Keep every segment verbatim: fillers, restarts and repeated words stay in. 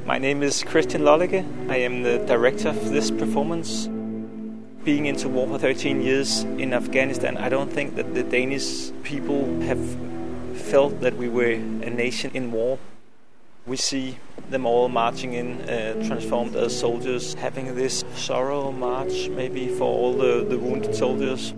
My name is Christian Lollicke. I am the director of this performance. Being into war for thirteen years in Afghanistan, I don't think that the Danish people have felt that we were a nation in war. We see them all marching in, uh, transformed as soldiers, having this sorrow march maybe for all the, the wounded soldiers.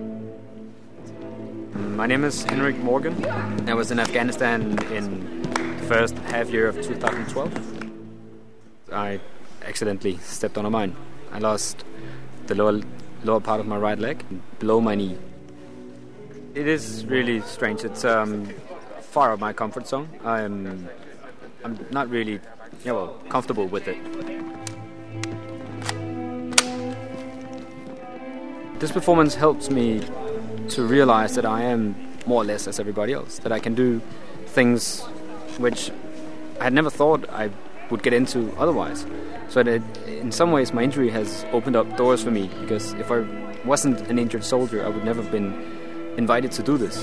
My name is Henrik Morgan. I was in Afghanistan in the first half year of two thousand twelve. I accidentally stepped on a mine. I lost the lower, lower part of my right leg, below my knee. It is really strange. It's um, far out of my comfort zone. I'm, I'm not really, you know, comfortable with it. This performance helps me to realize that I am more or less as everybody else, that I can do things which I had never thought I would get into otherwise. So that in some ways my injury has opened up doors for me, because if I wasn't an injured soldier, I would never have been invited to do this.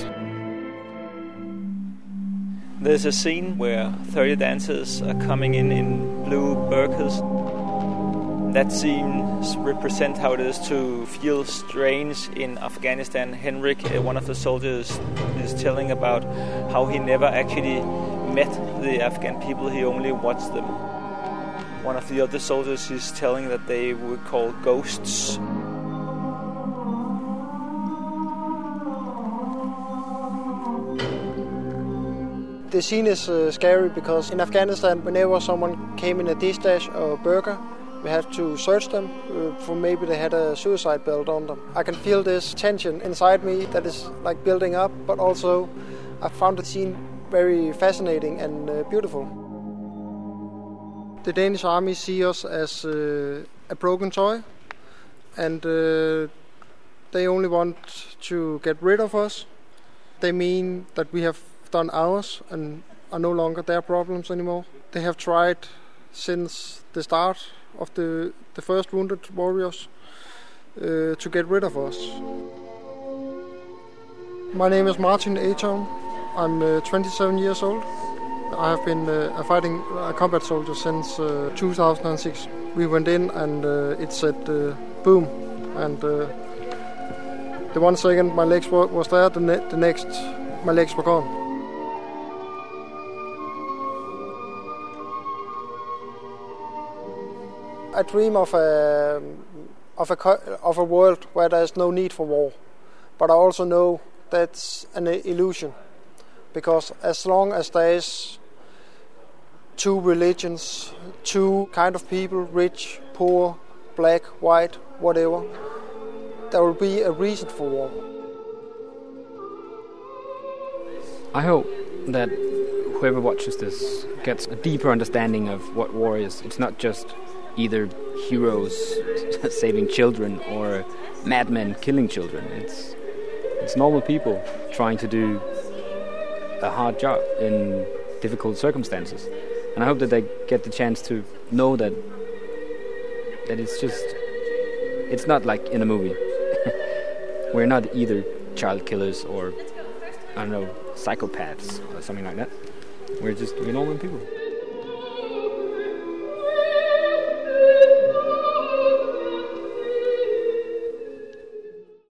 There's a scene where thirty dancers are coming in in blue burqas. That scene represents how it is to feel strange in Afghanistan. Henrik, one of the soldiers, is telling about how he never actually met the Afghan people, he only watched them. One of the other soldiers is telling that they were called ghosts. The scene is uh, scary because in Afghanistan, whenever someone came in a distash or a burqa, we had to search them uh, for maybe they had a suicide belt on them. I can feel this tension inside me that is like building up, but also I found the scene very fascinating and uh, beautiful. The Danish army see us as uh, a broken toy, and uh, they only want to get rid of us. They mean that we have done ours and are no longer their problems anymore. They have tried since the start of the, the first Wounded Warriors uh, to get rid of us. My name is Martin Aton. I'm uh, twenty-seven years old. I have been uh, a fighting a combat soldier since uh, two thousand six. We went in and uh, it said uh, boom, and uh, the one second my legs were, was there, the, ne- the next my legs were gone. I dream of a of a of a world where there is no need for war, but I also know that's an illusion, because as long as there is two religions, two kind of people, rich, poor, black, white, whatever, there will be a reason for war. I hope that whoever watches this gets a deeper understanding of what war is. It's not just either heroes saving children or madmen killing children. It's it's normal people trying to do a hard job in difficult circumstances. And I hope that they get the chance to know that that it's just, it's not like in a movie. We're not either child killers or, I don't know, psychopaths or something like that. We're just, we're normal people.